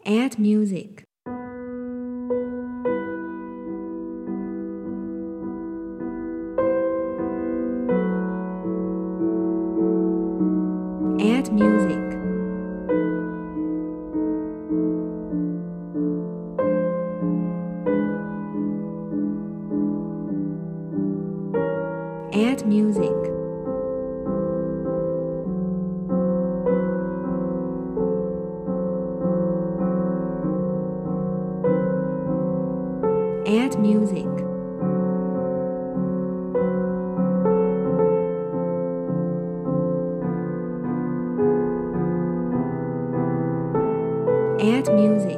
Add music. Add music. Add music. Add music. Add music.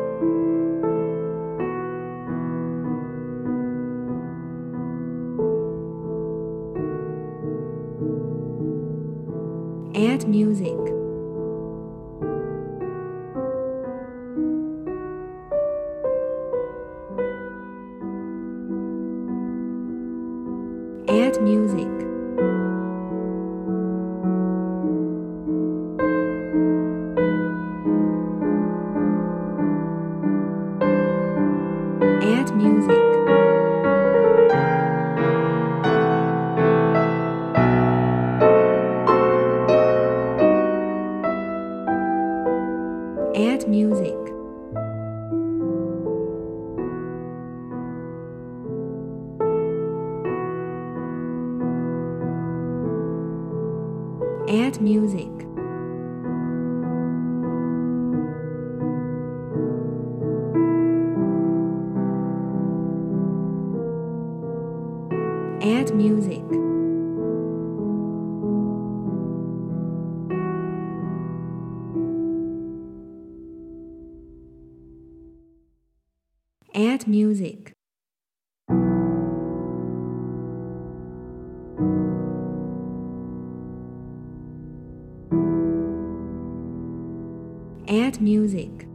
Add music. Add music. Add music. Add music. Add music. Add music. Add music. Add music.